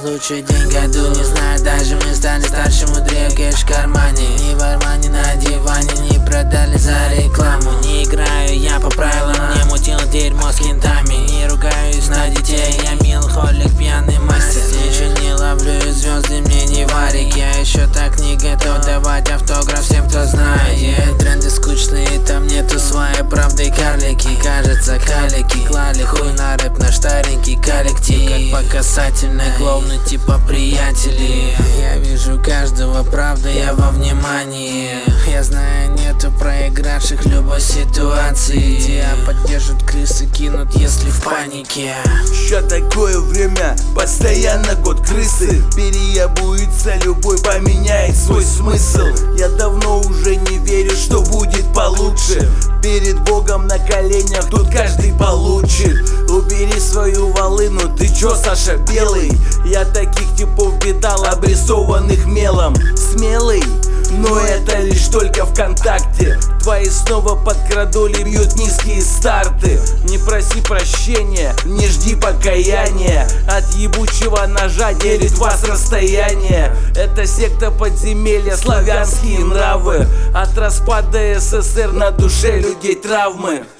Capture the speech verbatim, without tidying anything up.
лучший день в году. Не знаю, даже мы стали старше, мудрее, кэш в кармане. Ни в армане, на диване, не продали за рекламу. Не играю я по правилам, не мутил дерьмо с кентами. Не ругаюсь на детей, я меланхолик, пьяный мастер. Ничего не ловлю и звезды мне не варик. Я еще так не готов давать автограф всем, кто знает. Yeah, тренды скучные, там нету своей правды карлики. Кажется, калики клали хуй на рэп, наш старенький коллектив. Как по касательной клоуны типа приятели. Я вижу каждого, правда, я во внимании. Я знаю, нету проигравших в любой ситуации. Тебя поддержат крысы, кинут, если в панике. Ща такое время, постоянно год крысы. Переобуется любой, поменяет свой смысл. Я давно уже не верю, что будет получше. Перед Богом на коленях тут каждый получит. Убери свою волыну, ты чё, Саша Белый? Я таких типов видал, обрисованных мелом. Смелый? Но это лишь только ВКонтакте. Твои снова подкрадули, бьют низкие старты. Не проси прощения, не жди покаяния. От ебучего ножа делит вас расстояние. Это секта подземелья, славянские нравы. От распада СССР на душе людей травмы.